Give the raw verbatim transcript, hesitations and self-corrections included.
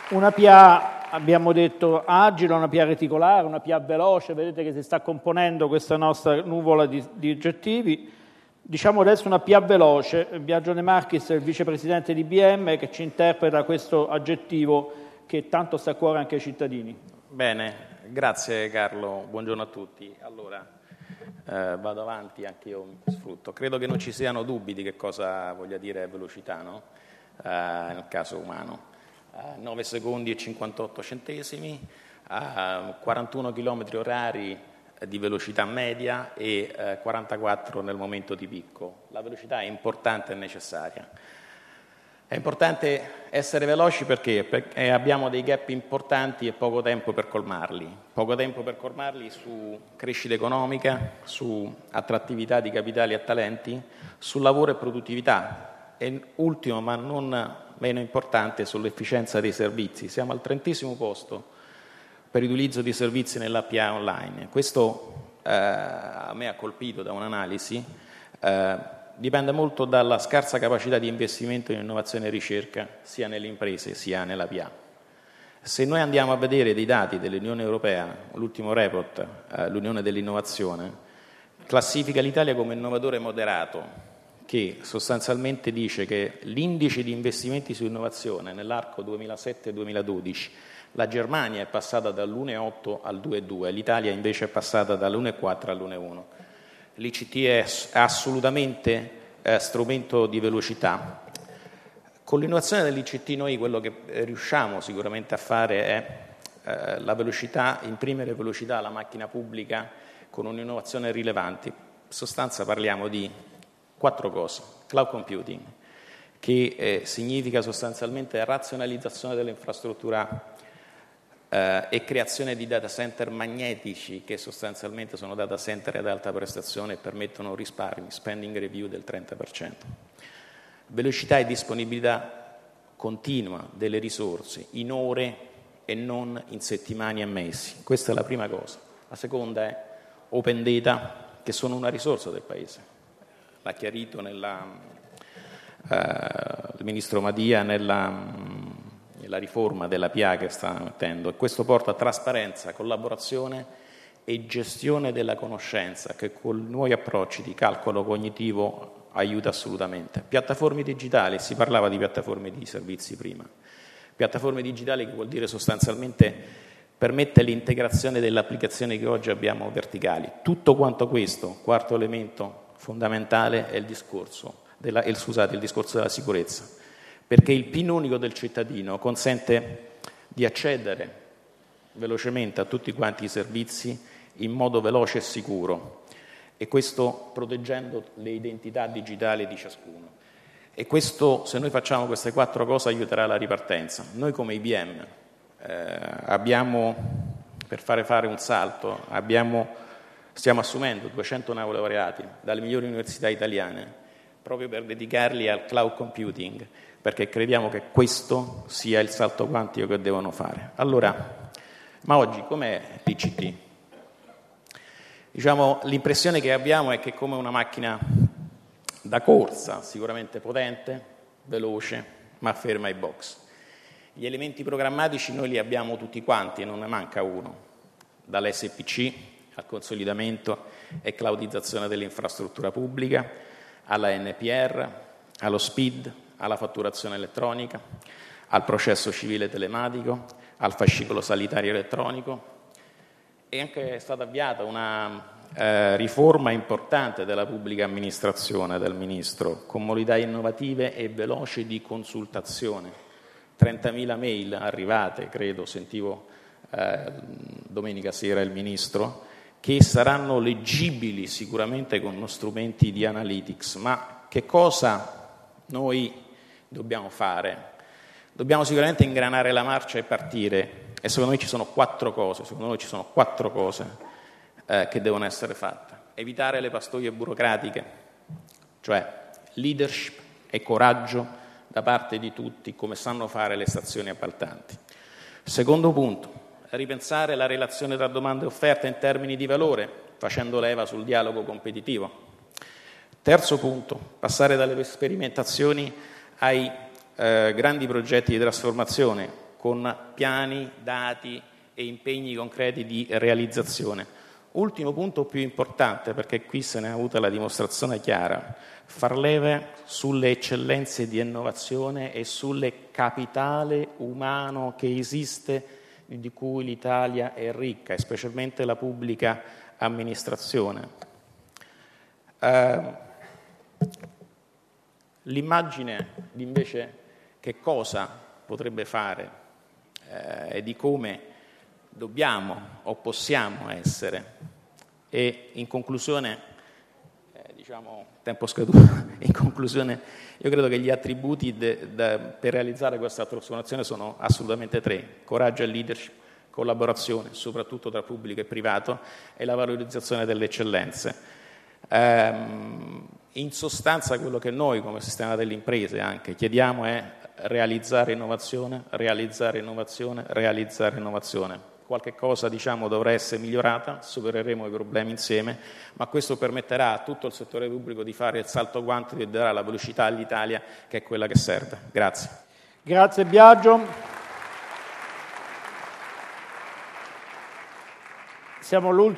Una P A, abbiamo detto, agile, una P A reticolare, una P A veloce, vedete che si sta componendo questa nostra nuvola di, di aggettivi. Diciamo adesso una P A veloce. Biagio De Marchis è il vicepresidente di I B M che ci interpreta questo aggettivo che tanto sta a cuore anche ai cittadini. Bene, grazie Carlo, buongiorno a tutti. Allora, eh, vado avanti, anche io mi sfrutto. Credo che non ci siano dubbi di che cosa voglia dire velocità, no? Eh, nel caso umano. Eh, nove secondi e cinquantotto centesimi, eh, quarantuno chilometri orari di velocità media e eh, quarantaquattro nel momento di picco. La velocità è importante e necessaria. È importante essere veloci perché? Perché abbiamo dei gap importanti e poco tempo per colmarli. Poco tempo per colmarli su crescita economica, su attrattività di capitali e talenti, su lavoro e produttività e ultimo ma non meno importante sull'efficienza dei servizi. Siamo al trentesimo posto per l'utilizzo di servizi nell'A P A online. Questo eh, a me ha colpito da un'analisi, eh, dipende molto dalla scarsa capacità di investimento in innovazione e ricerca sia nelle imprese sia nella P A. Se noi andiamo a vedere dei dati dell'Unione Europea, l'ultimo report, eh, l'Unione dell'Innovazione, classifica l'Italia come innovatore moderato, che sostanzialmente dice che l'indice di investimenti su innovazione nell'arco duemilasette duemiladodici la Germania è passata dall'uno virgola otto al due virgola due, l'Italia invece è passata dall'uno virgola quattro all'uno virgola uno. L'I C T è assolutamente eh, strumento di velocità. Con l'innovazione dell'I C T noi quello che riusciamo sicuramente a fare è eh, la velocità, imprimere velocità alla macchina pubblica con un'innovazione rilevante. In sostanza parliamo di quattro cose. Cloud computing, che eh, significa sostanzialmente razionalizzazione dell'infrastruttura eh, e creazione di data center magnetici, che sostanzialmente sono data center ad alta prestazione e permettono risparmi, spending review del trenta per cento. Velocità e disponibilità continua delle risorse in ore e non in settimane e mesi. Questa è la prima cosa. La seconda è open data, che sono una risorsa del Paese. L'ha chiarito nella, eh, il ministro Madia nella, nella riforma della P A che sta mettendo, e questo porta a trasparenza, collaborazione e gestione della conoscenza, che con nuovi approcci di calcolo cognitivo aiuta assolutamente. Piattaforme digitali, si parlava di piattaforme di servizi prima. Piattaforme digitali che vuol dire sostanzialmente permette l'integrazione delle applicazioni che oggi abbiamo verticali. Tutto quanto questo, quarto elemento fondamentale, è il discorso della, il, scusate, il discorso della sicurezza, perché il P I N unico del cittadino consente di accedere velocemente a tutti quanti i servizi in modo veloce e sicuro, e questo proteggendo le identità digitali di ciascuno. E questo, se noi facciamo queste quattro cose, aiuterà la ripartenza. Noi come I B M eh, abbiamo, per fare fare un salto, abbiamo stiamo assumendo duecento neolaureati dalle migliori università italiane proprio per dedicarli al cloud computing, perché crediamo che questo sia il salto quantico che devono fare. Allora, ma oggi com'è l'I C T? Diciamo, l'impressione che abbiamo è che è come una macchina da corsa, sicuramente potente, veloce, ma ferma ai box. Gli elementi programmatici noi li abbiamo tutti quanti e non ne manca uno, dall'S P C al consolidamento e cloudizzazione dell'infrastruttura pubblica, alla N P R, allo S P I D, alla fatturazione elettronica, al processo civile telematico, al fascicolo sanitario elettronico, e anche è stata avviata una eh, riforma importante della pubblica amministrazione del Ministro, con modalità innovative e veloci di consultazione. trentamila mail arrivate, credo, sentivo eh, domenica sera il Ministro, che saranno leggibili sicuramente con strumenti di analytics. Ma che cosa noi dobbiamo fare? Dobbiamo sicuramente ingranare la marcia e partire, e secondo me ci sono quattro cose, secondo noi ci sono quattro cose eh, che devono essere fatte. Evitare le pastoie burocratiche, cioè leadership e coraggio da parte di tutti, come sanno fare le stazioni appaltanti. Secondo punto, ripensare la relazione tra domanda e offerta in termini di valore, facendo leva sul dialogo competitivo. Terzo punto, passare dalle sperimentazioni ai eh, grandi progetti di trasformazione, con piani, dati e impegni concreti di realizzazione. Ultimo punto più importante, perché qui se ne è avuta la dimostrazione chiara, far leve sulle eccellenze di innovazione e sulle capitale umano che esiste, di cui l'Italia è ricca, e specialmente la pubblica amministrazione. Eh, l'immagine di invece che cosa potrebbe fare eh, e di come dobbiamo o possiamo essere. E in conclusione, eh, diciamo, tempo scaduto, in conclusione, io credo che gli attributi de, de, per realizzare questa trasformazione sono assolutamente tre: coraggio e leadership, collaborazione, soprattutto tra pubblico e privato, e la valorizzazione delle eccellenze. Ehm, in sostanza quello che noi come sistema delle imprese anche chiediamo è realizzare innovazione, realizzare innovazione, realizzare innovazione. Qualche cosa, diciamo, dovrà essere migliorata, supereremo i problemi insieme, ma questo permetterà a tutto il settore pubblico di fare il salto quantico e darà la velocità all'Italia che è quella che serve. Grazie. Grazie Biagio. Siamo l'ultimo.